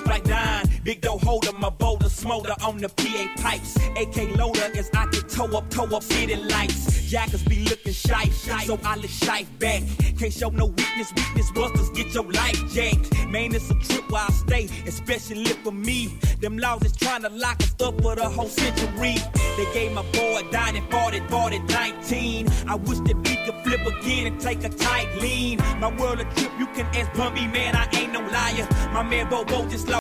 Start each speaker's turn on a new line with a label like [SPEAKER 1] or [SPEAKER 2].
[SPEAKER 1] like nine. Big dough holder, my boulder smolder on the PA pipes. AK loader as I can toe up city lights. Jackers be looking shy, so I look shy back. Can't show no weakness, busters get your life jacked. Man, it's a trip where I stay, especially for me. Them laws is trying to lock us up for the whole century. They gave my boy a dime and bought it 19. I wish that we could flip again and take a tight lean. My world a trip, you can ask Bumpy, man, I ain't no liar. My man Bobo just lost